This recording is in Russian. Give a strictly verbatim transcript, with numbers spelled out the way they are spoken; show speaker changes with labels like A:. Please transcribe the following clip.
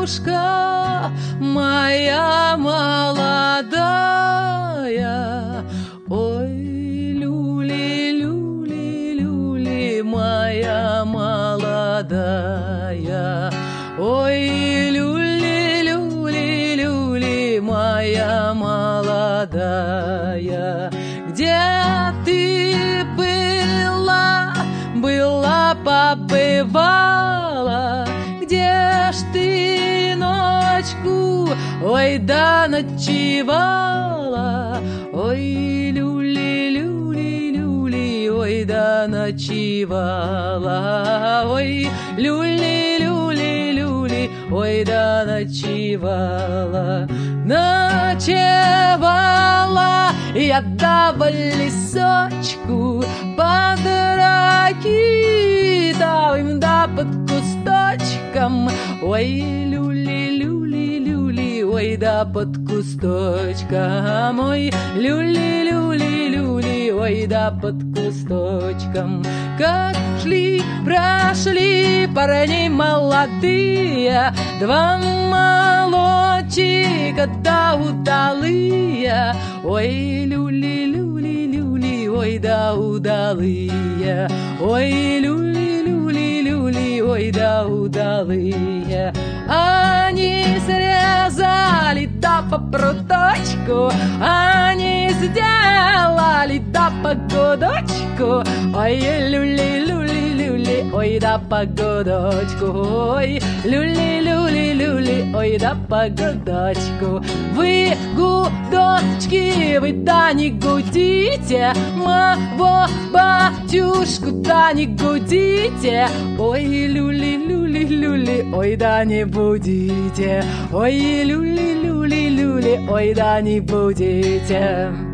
A: батюшка, моя молодая. Ой, люли, люли, люли, моя молодая. Ой, люли, люли, люли, моя молодая. Где ты была, была, побывала? Где ж ты ночку, ой, да ночевала? Ой, люли, люли, люли, ой, да ночевала. Ой, люли, люли, люли, ой, да ночевала. Ночевала я да в лесочку, под ракитовым да под кусточком. Ой, люли, люли, люли, ой, да под кусточком. Ой, люли, люли, люли, ой, да под кусточком. Как шли, прошли парни молодые, два молодчика да удалые. Ой, люли, люли, люли, ой, да удалые. Ой, люли, люли, люли, ой, да удалые. Они срезали да по пруточку, они сделали да по годочку. Ой, люли, люли, люли, ой, да по годочку. Ой, люли, люли, люли, ой, да по годочку. Вы, гудочки, вы да не гудите, моего батюшку да не гудите. Ой, люли, люли, люли, ой, да не будите. Ой, люли, люли, люли, ой, да не будете.